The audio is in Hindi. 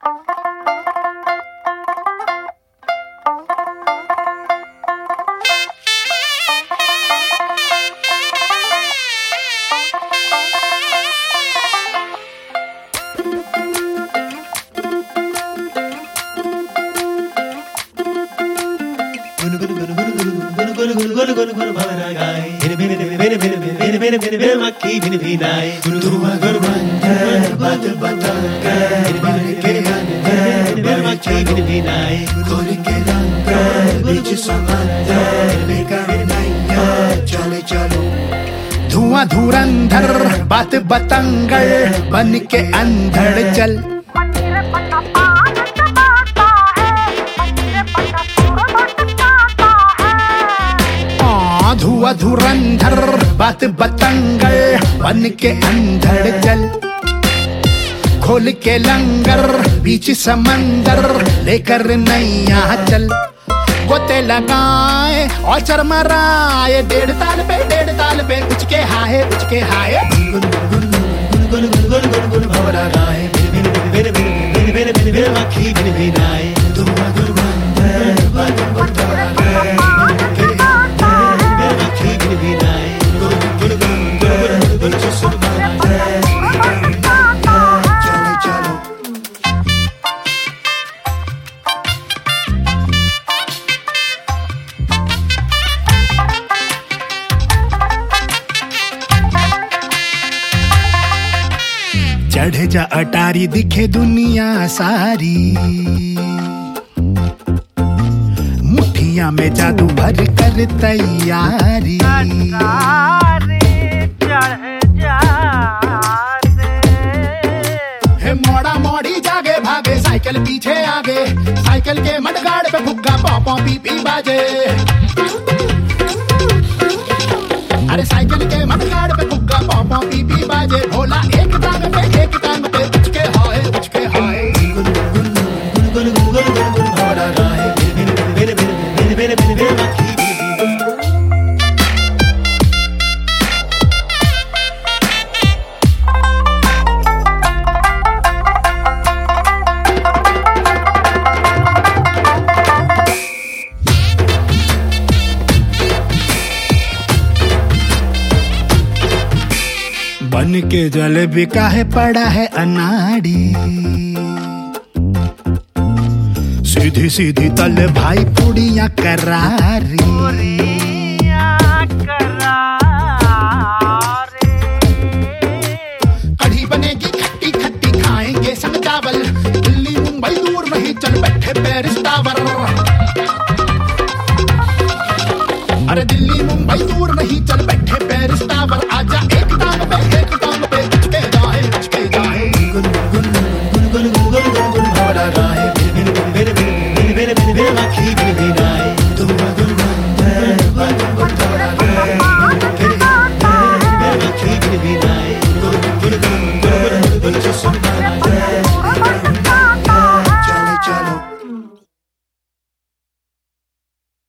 धुआं धुरंधर बात बतंगड़ बन के अंधड़ चल। धुआं धुरंधर बात बतंगड़ बन के अंधड़ चल। खोल के लंगर बीच समंदर लेकर नैया चल। गोते लगाए और चरमराए डेढ़ ताल पे कुछ के हाय भवरा गाए मक्खी भिनाए। चढ़ जा अटारी दिखे दुनिया सारी। मुठिया में जादू भर कर तैयारी। हे मोड़ा मोड़ी जागे भागे साइकिल पीछे आगे। साइकिल के मडगाड़ पे फुग्गा पॉपो पी पी बाजे। अरे साइकिल के मडगाड़ पे फुग्गा पॉपो पी पी बाजे। भोला एक टांग पे कुछ के हाय भवरा गाए बन के जल बिका है पड़ा है अनाड़ी। सीधी सीधी तल भाई पुड़िया करारी। कढ़ी बनेगी खट्टी खट्टी खाएंगे संग चावल। दिल्ली मुंबई दूर नहीं चल बैठे पेरिस टावर। अरे दिल्ली मुंबई दूर नहीं चल बैठे पेरिस टावर।